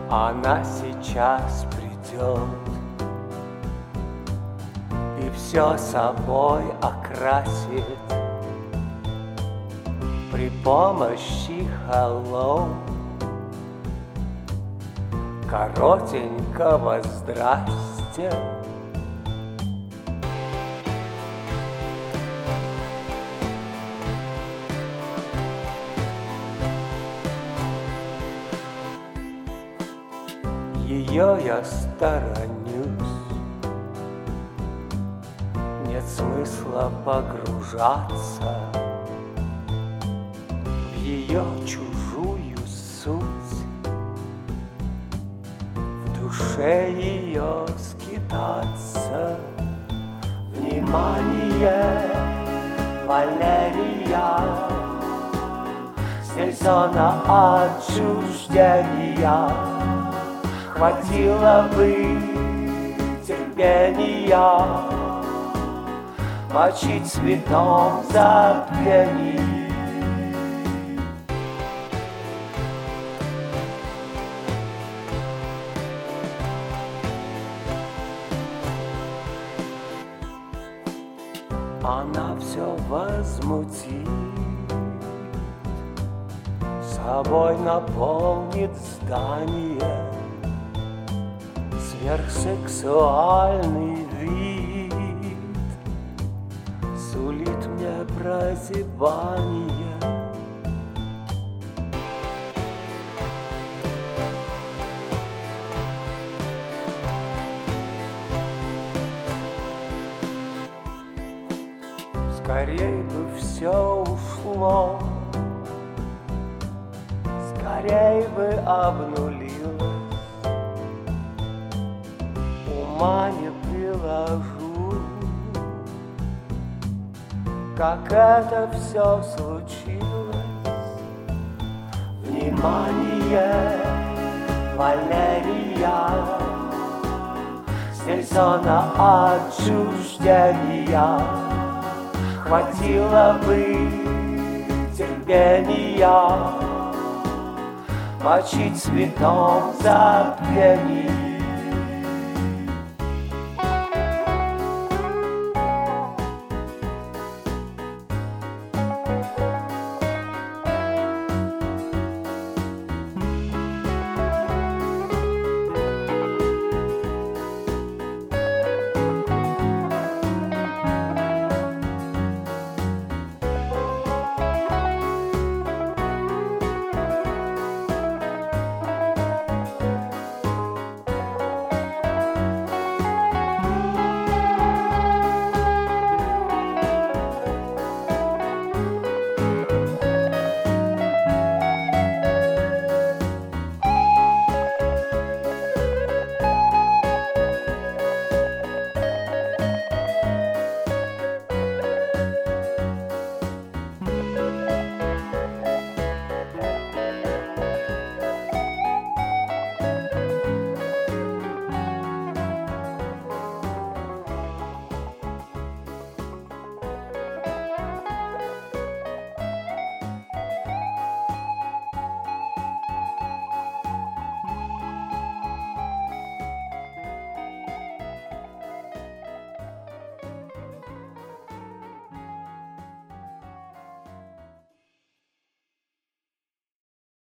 Она сейчас придет и все собой окрасит при помощи hello, коротенького здрасте. Ее я сторонюсь, нет смысла погружаться в ее чужую суть, в душе ее скитаться. Внимание, Валерия, здесь зона отчуждения. Хватило бы терпения мочить цветом забвений. Она все возмутит, собой наполнит здание. Сверхсексуальный вид сулит мне прозябание. Скорей бы все ушло, скорей бы обнулилось. Ума не приложу, как это все случилось. Внимание, Валерия, здесь зона отчуждения. Хватило бы терпения мочить цветом забвений.